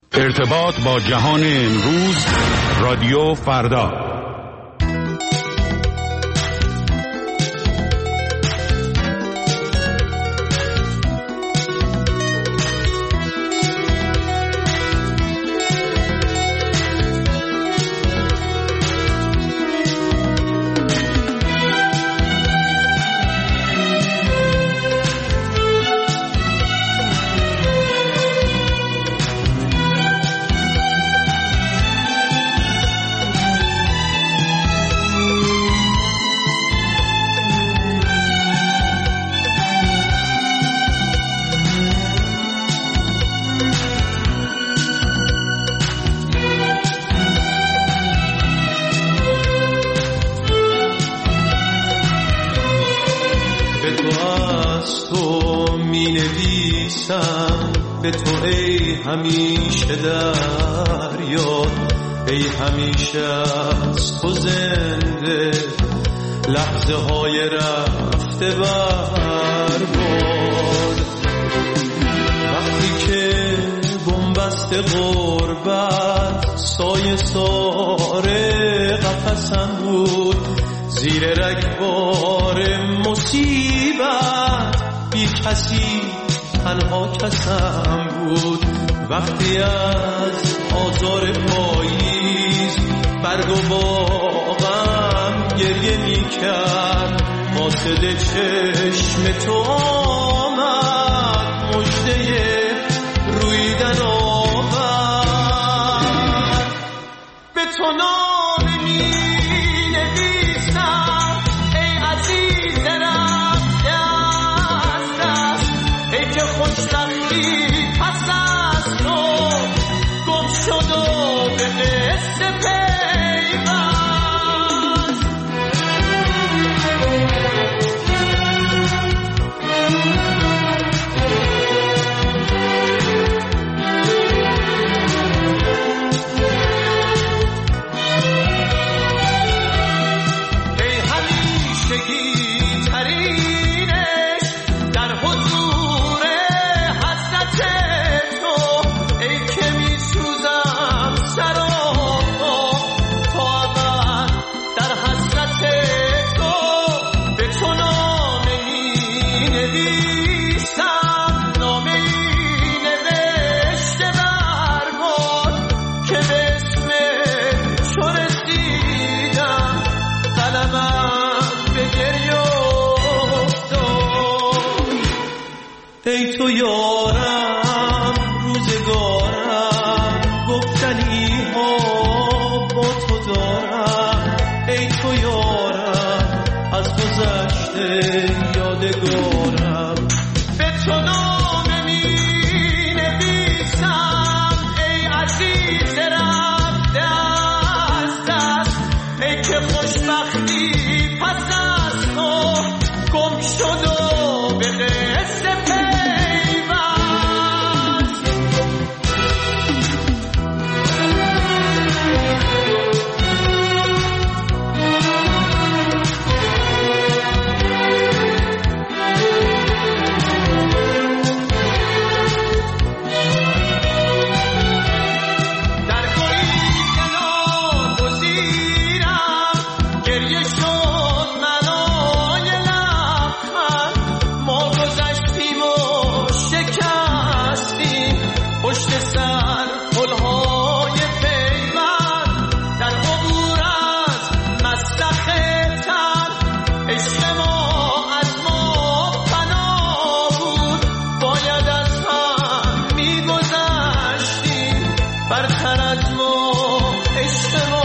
ارتباط با جهان امروز، رادیو فردا. به تو ای همیشه در یاد، ای همیشه از تو زنده لحظه های رفته برباد. وقتی که بنبست غربت سایه ساره قفسم بود، زیر رگبار مصیبت بی کسی تنها کسم بود. وقتی از آزار پاییز برگ و باغم گریه می کرد، قاصد چشم تو آمد مژده رویدن آورد. به تو نامه می نویسم ای عزیز رفته از دست، ای که خوشبختی پس از تو گم شد و به قصه پیوست. ای همیشگی ترینش در حضور حضرت تو، ای که می سوزم سراپا تا ابد در حسرت تو. به تو نامه می نویسم، نامه ای نوشته برباد که به اسم تو رسیدم، قلمم به گریه افتاد. ای تو یارم روزگارم، گفتنی ها با تو دارم. ای تو یارم از گذشته یادگارم. به تو نامه می نویسم ای عزیز رفته از دست، ای که خوشبختی پس از تو گم شد و به قصه پیوست. در گریه ناگزیرم گریه شد منای لبخند، ما گذشتیم و شکستیم پشت سر پلهای پیوند. در عبور از مسلخ تن عشق ما از ما فنا بود، باید از هم میگذشتیم، برتر از ما عشق ما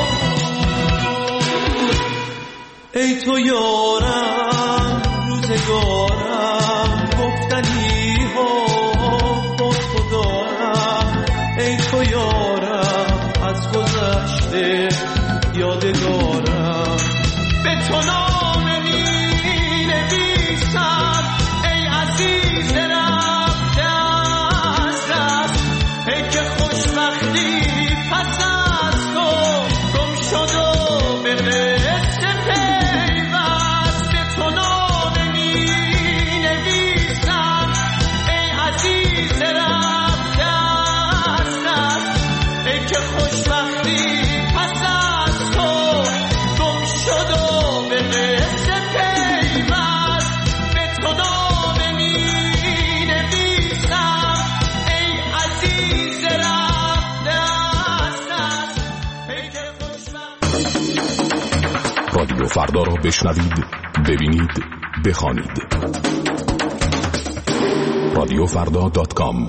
بود. ای تو یارم روزگارم، گفتنی ها با تو دارم. ای تو یارم از گذشته یادگارم. به تو نامه می نویسم ای عزیز رفته از دست، ای که خوشبختی پس از تو گم شد و به قصه پیوست. به تو نامه می فردا را بشنوید، ببینید، بخوانید. رادیوفردا.com.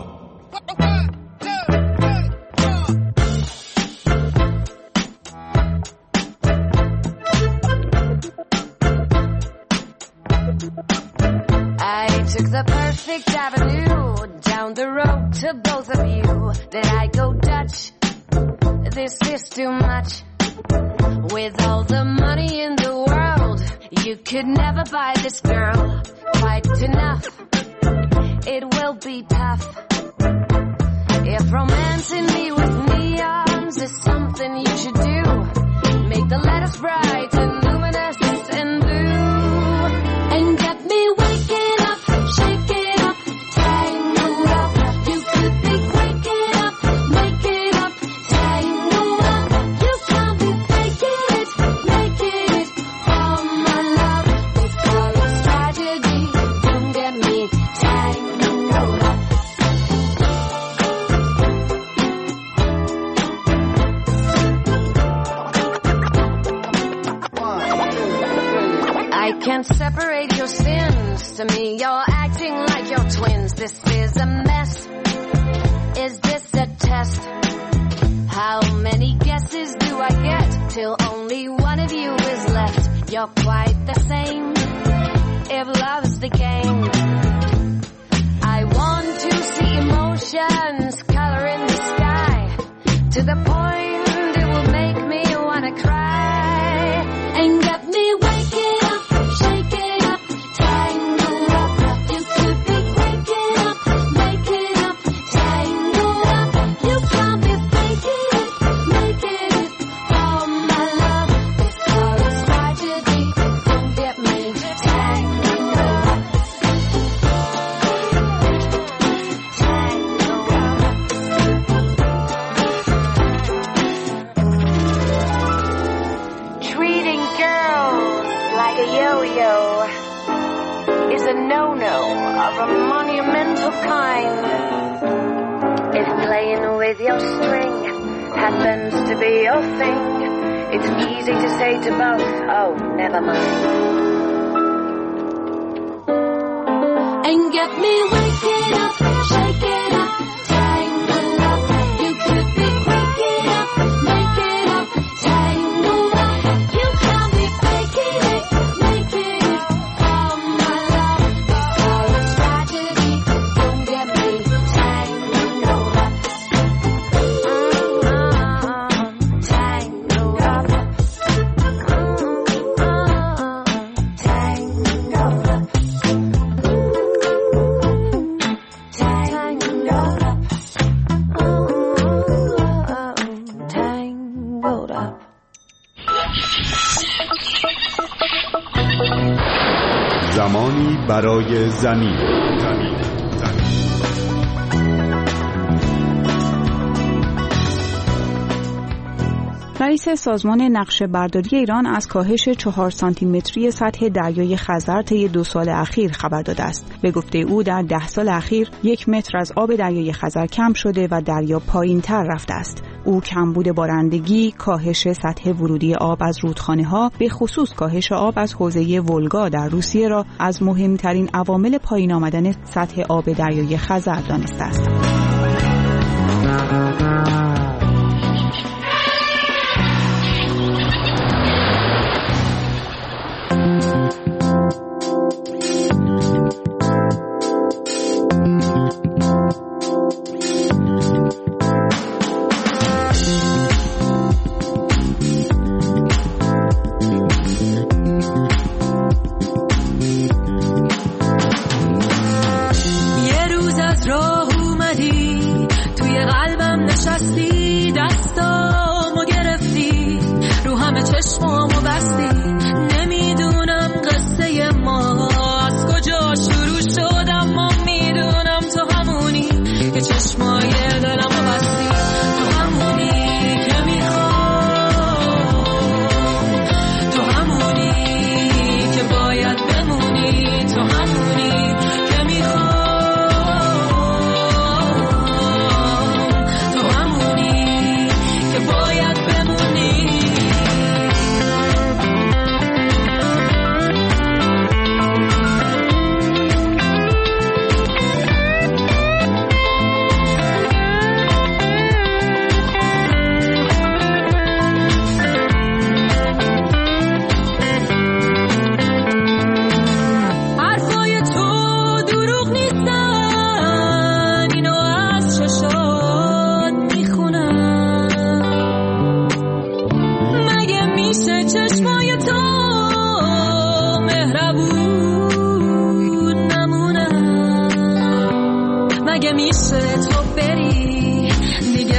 I took the perfect avenue down the road to both of you. Did I go Dutch? This is too much. With all the money in the world, you could never buy this girl quite enough. It will be tough. If romancing me with neons is something you should do, make the letters bright and luminous and blue, and get me waking up, shaking up, tangled up. You could be waking up, making up, tangled up. You can't be faking it, making it. Oh my love, before it's tragedy, don't get me tangled up. I can't separate your sins. To me, you're acting like you're twins. This is a mess. Is this a test? How many guesses do I get till only one of you is left? You're quite the same if love's the game. I want to see emotions color in the sky to the point it will make me wanna cry and get me waking up, shaking up, tangled up. You could be waking up, making up, tangled up. You can't be faking it, making it. Oh my love, before it's tragedy, don't get me tangled up. Treating girls like a yo-yo is a no-no of a monumental kind. If playing with your string happens to be your thing, it's easy to say to both, oh, never mind. And get me waking up, shaking up, tangled up. You could be waking up, making up, tangled up. You can't be faking it, making it. Oh my love, before it's tragedy, don't get me tangled up. Tangled up. Tangled up. Tangled up. زمانی برای زمین. رئیس سازمان نقشه‌برداری ایران از کاهش 4 سانتیمتری سطح دریای خزر طی 2 سال اخیر خبر داده است. به گفته او در 10 سال اخیر 1 متر از آب دریای خزر کم شده و دریا پایین‌تر رفته است. او کمبود بارندگی، کاهش سطح ورودی آب از رودخانه‌ها، به خصوص کاهش آب از حوزه ولگا در روسیه را از مهمترین عوامل پایین آمدن سطح آب دریای خزر دانسته است.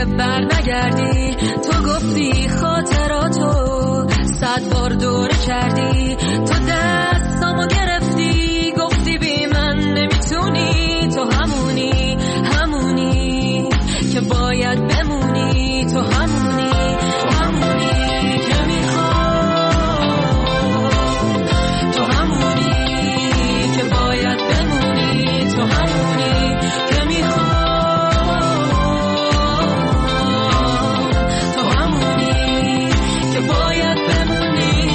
بر نگردی. تو گفتی خاطراتو 100 بار دوره کردی. تو دستامو گرفتی گفتی بی من نمیتونی. تو همونی که باید بمونی. تو همونی که میخوام. تو همونی که باید بمونی. تو همونی که میخوام. تو همونی که باید بمونی.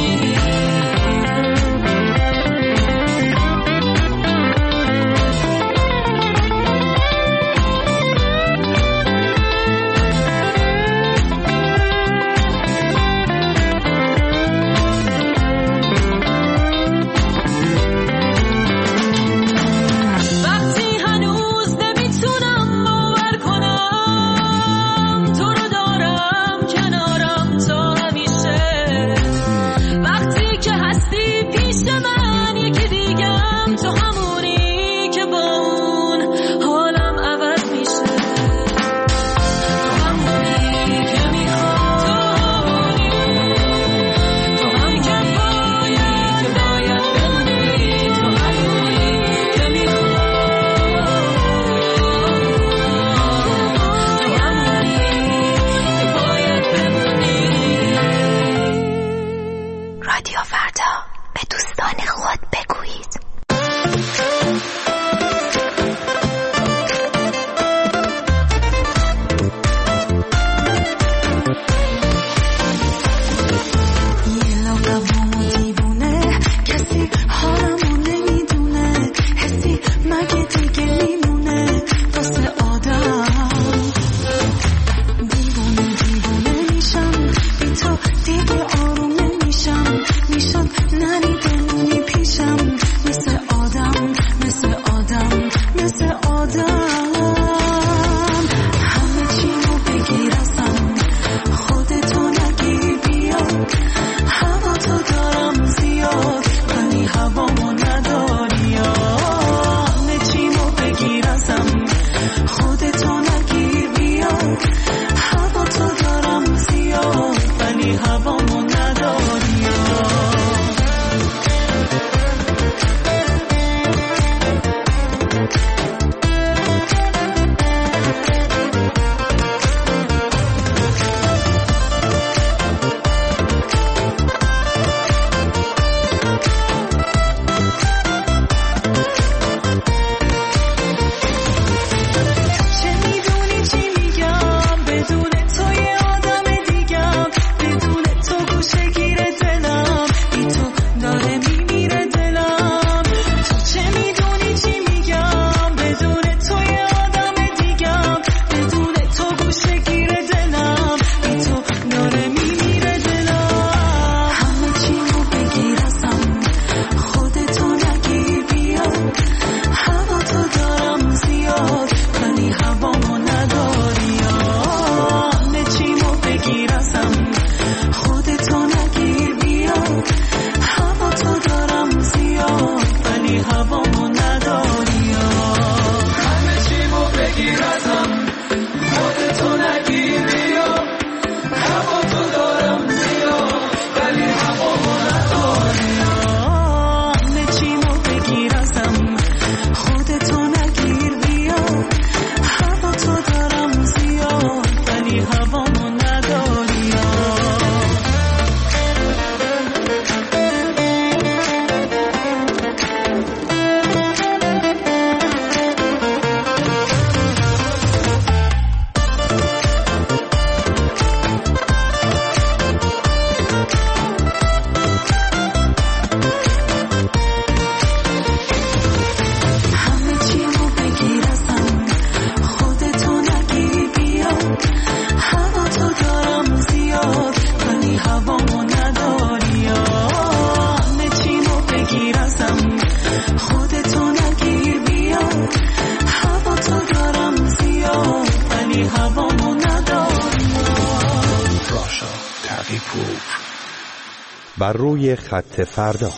بر روی خط فردا.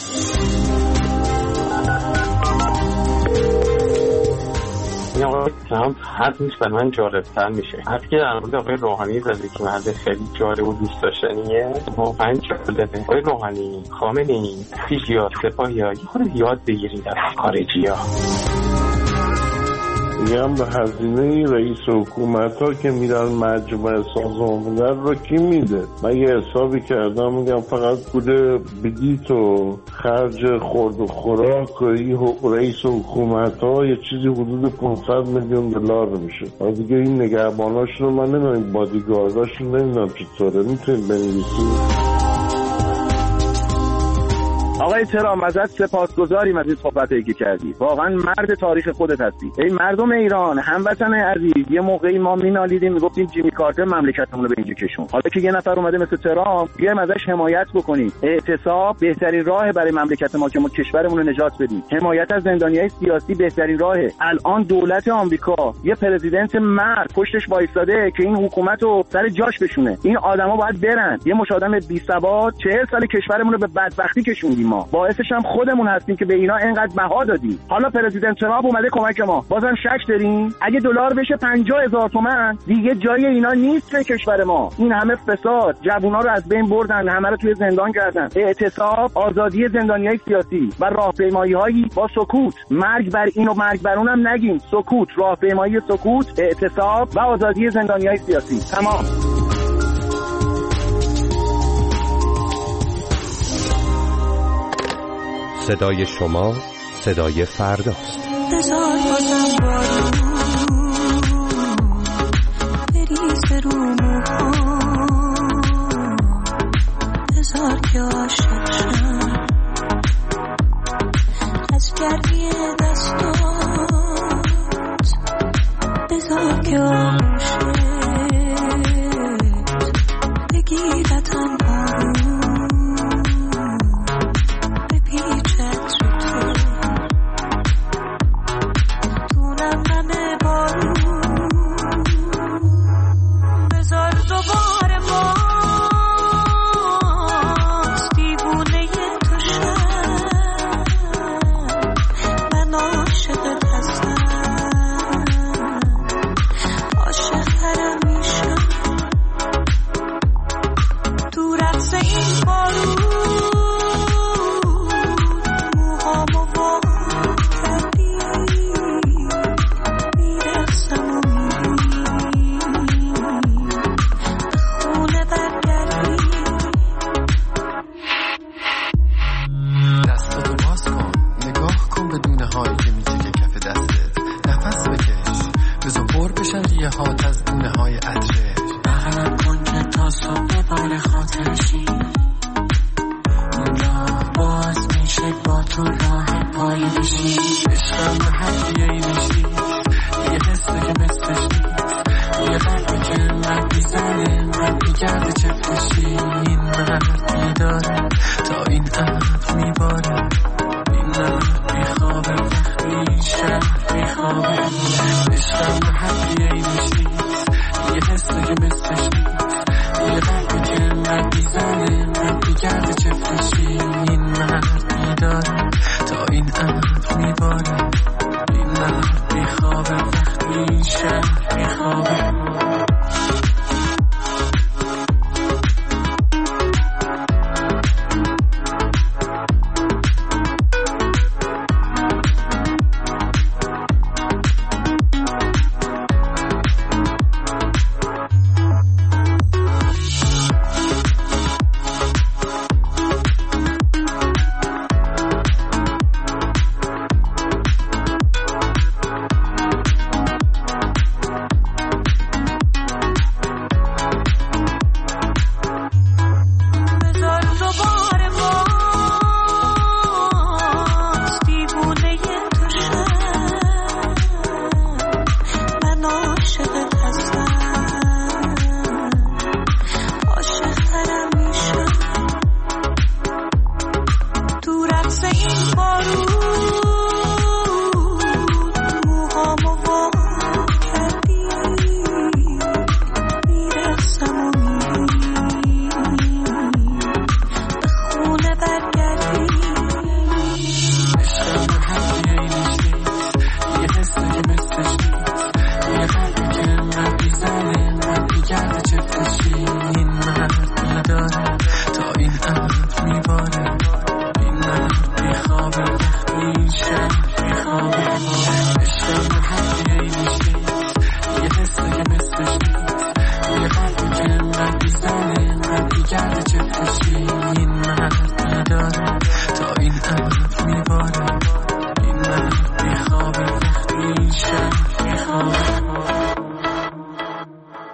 این آقای ترامپ حرفش برای من جالب‌تر میشه. حرفی که در مورد آقای روحانی زده که مرد خیلی جالب و دوست داشتنیه، واقعا جالبه. آقای روحانی، خامنه‌ای، خیلی‌ها، سپاهی‌ها خود یاد بگیرید از خارجی‌ها. میگم به هزینه رئیس حکومت ها که میرن مجمع سازمان ملل رو کی میده؟ من یه حسابی کردم، میگم فقط پول بلیط و خرج خورد و خوراک و رئیس حکومت ها یه چیزی حدود 500 میلیون دلار میشه. دیگه این نگهباناشون رو من نمیدونم، بادیگارداشون نمیدونم چطوره. میتونید بنویسید. آقای ترامپ ازت سپاسگزاریم از این صحبتی که کردی. واقعا مرد تاریخ خودت هستی. ای مردم ایران، هموطن عزیز، یه موقعی ما مینالیدیم میگفتیم جیمی کارتر مملکتمون رو به اینجا کشوند. حالا که یه نفر اومده مثل ترامپ، بیایم ازش حمایت بکنیم. اعتصاب بهترین راه برای مملکت ما که ما کشورمون رو نجات بدیم. حمایت از زندانیای سیاسی بهترین راهه. الان دولت آمریکا یه پرزیدنت مرد پشتش وایساده که این حکومت رو سر جاش بشونه. این آدما باید برن. یه مش آدم بی ثبات 40 سال کشورمون رو به بدبختی کشوندیم. ما باعثش هم خودمون هستیم که به اینا اینقدر بها دادیم. حالا پرزیدنت ترامپ اومده کمک ما، بازم شک داریم؟ اگه دلار بشه 50,000 تومان دیگه جای اینا نیست به کشور ما. این همه فساد، جوونا رو از بین بردن، همه رو توی زندان کردن. اعتصاب، آزادی زندانیای سیاسی و راهپیمایی‌هایی با سکوت. مرگ بر این و مرگ بر اونم نگیم. سکوت، راهپیمایی سکوت، اعتصاب و آزادی زندانیای سیاسی. تمام. صدای شما، صدای فرداست. بذار بازم بارون بریزه رو موهام، بذار که عاشق شم از گرمی دستات، بذار که آغوشت بگیرتم آروم، بذار دوباره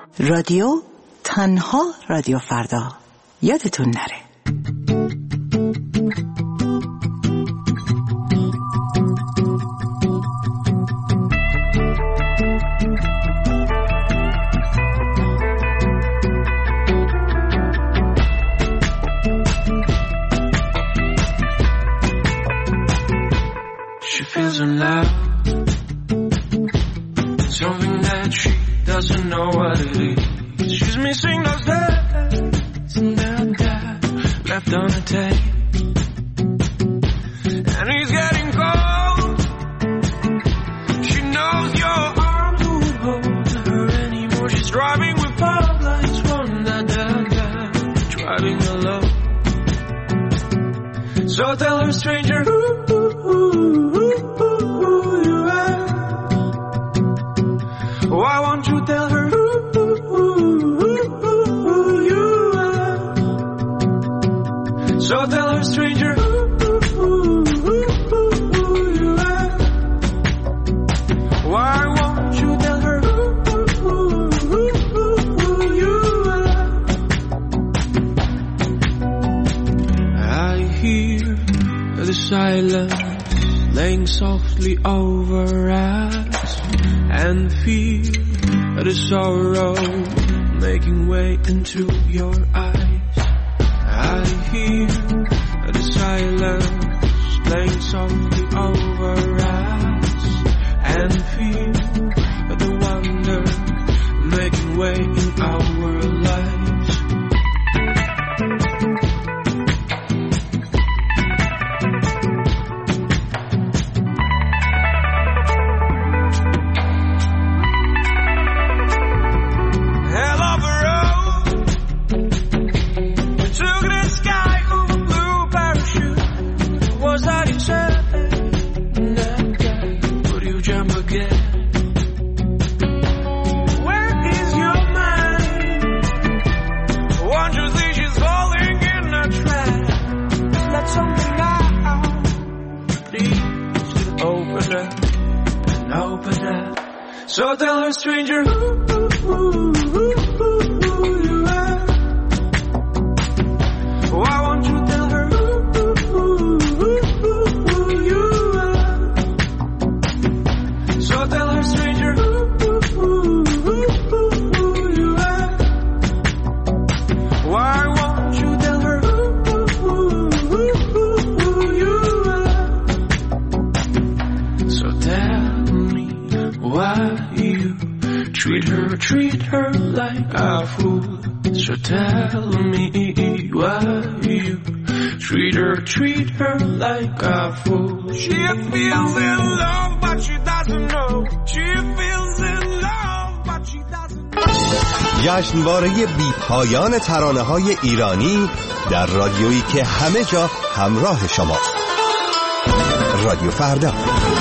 رادیو تنها رادیو فردا، یادتون نره. She feels alive, something that she doesn't know what it is. She's missing those days and that left on the tape. And he's getting cold. She knows your arms won't hold her anymore. She's driving with pop lights, one driving alone. So tell her, stranger, who you are. Why won't you tell her who you are? So tell her, stranger, who you are. Why won't you tell her who you are? I hear the silence laying softly over us, and feel the sorrow making way into your eyes. I hear the silence playing softly over us, and feel the wonder making way in our lives. So tell her, stranger, who you are. Why won't you tell her who you are? So tell her, stranger, who you are. Why won't you tell her who you are? So tell me why treat her like a fool. So tell me why you treat her like a fool. She feels in love but she doesn't know. She feels in love but she doesn't know. جشنواره بی پایان ترانه‌های ایرانی در رادیویی که همه جا همراه شماست. رادیو فردا.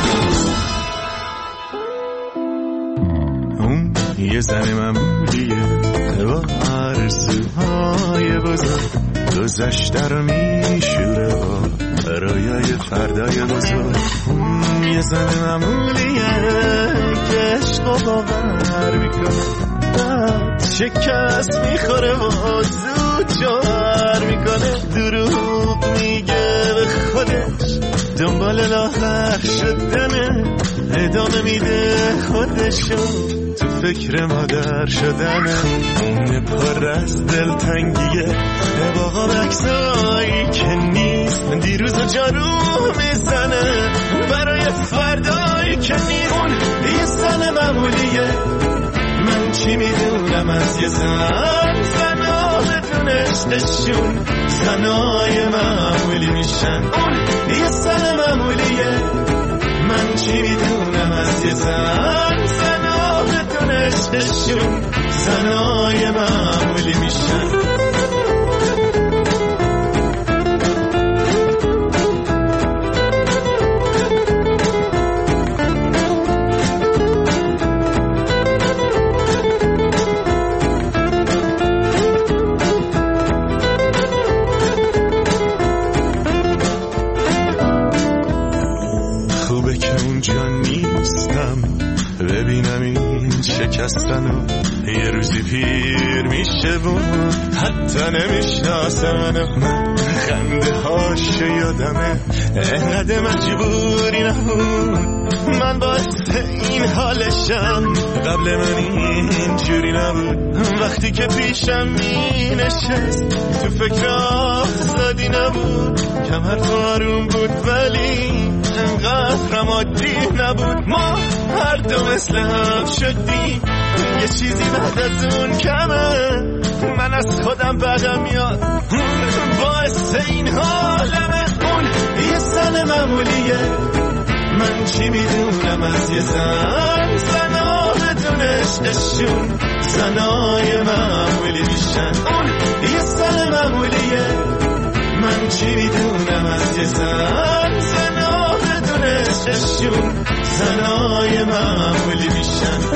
یه زن معمولیه با آرزوهای بزرگ، گذشته رو میشوره با رویای فردای بزرگ. یه زن معمولیه که عشق و باور میکنه، بعد شکست میخوره و زود جوهر میکنه. دروغ میگه به خودش، دنبال لاغر شدنه، ادامه میده خودشو تو فکر مادر شدنه. پر از دلتنگیه باقا بکسایی که نیست، دیروز و جارو میزنه برای فردایی که نیست. اون یه زن معمولیه، من چی میدونم از یه زن. زنها بدون عشقشون زنای معمولی میشن. اون یه زن معمولیه، من چی میدونم از یه زن. زنها بدون عشقشون زنای معمولی میشن. ببینم این شکستنو یه روزی پیر میشه بود حتی نمیشناسه منو خنده هاش یادمه انقدر مجبوری نبود من باعث این حالشم قبل من اینجوری نبود وقتی که پیشم می نشست تو فکر آزادی نبود کمر تو آروم بود ولی انقدر عادی نبود ما هر دو مثل هم شدیم یه چیزی بعد از اون کمه من از خودم بدم میاد باعث این حالمه اون یه زن معمولیه من چی میدونم از یه زن زنا بدون عشقشون زنای معمولی میشن اون یه زن معمولیه من چی میدونم از یه زن زنا بدون عشقشون زنای معمولی میشن